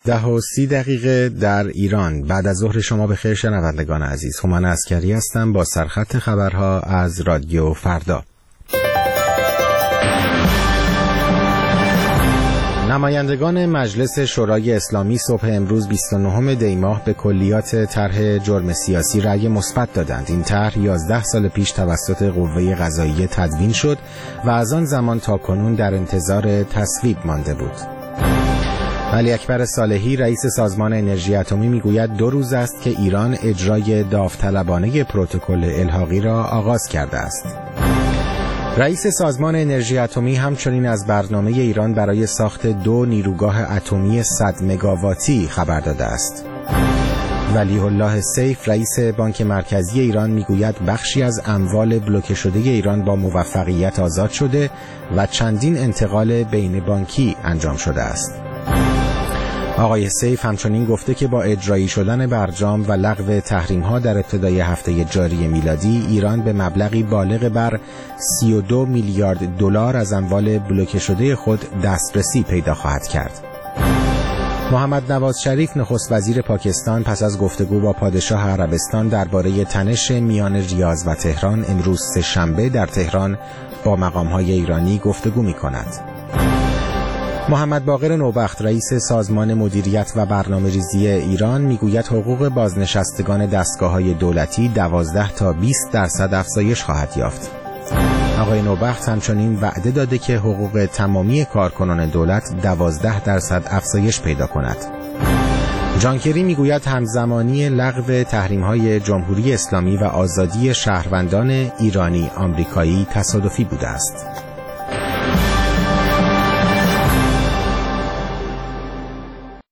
10:30 در ایران. بعد از ظهر شما بخیر شنوندگان عزیز. هومن عسکری هستم با سرخط خبرها از رادیو فردا. نمایندگان مجلس شورای اسلامی صبح امروز 29 دی ماه به کلیات طرح جرم سیاسی رأی مثبت دادند. این طرح 11 سال پیش توسط قوه قضاییه تدوین شد و از آن زمان تا کنون در انتظار تصویب مانده بود. ولی اکبر صالحی رئیس سازمان انرژی اتمی میگوید 2 روز است که ایران اجرای داوطلبانه پروتکل الحاقی را آغاز کرده است. رئیس سازمان انرژی اتمی همچنین از برنامه ایران برای ساخت 2 نیروگاه اتمی 100 مگاواتی خبر داده است. ولی الله سیف رئیس بانک مرکزی ایران میگوید بخشی از اموال بلوکه شده ایران با موفقیت آزاد شده و چندین انتقال بین بانکی انجام شده است. آقای سیف همچنین گفته که با اجرایی شدن برجام و لغو تحریم‌ها در ابتدای هفته جاری میلادی، ایران به مبلغی بالغ بر 32 میلیارد دلار از اموال بلوکه شده خود دسترسی پیدا خواهد کرد. محمد نواز شریف نخست وزیر پاکستان پس از گفتگو با پادشاه عربستان درباره تنش میان ریاض و تهران امروز سه‌شنبه در تهران با مقام‌های ایرانی گفتگو می‌کند. محمد باقر نوبخت رئیس سازمان مدیریت و برنامه‌ریزی ایران میگوید حقوق بازنشستگان دستگاه‌های دولتی 12 تا 20% افزایش خواهد یافت. آقای نوبخت همچنین وعده داده که حقوق تمامی کارکنان دولت 12% افزایش پیدا کند. جان کری میگوید همزمانی لغو تحریم‌های جمهوری اسلامی و آزادی شهروندان ایرانی آمریکایی تصادفی بوده است.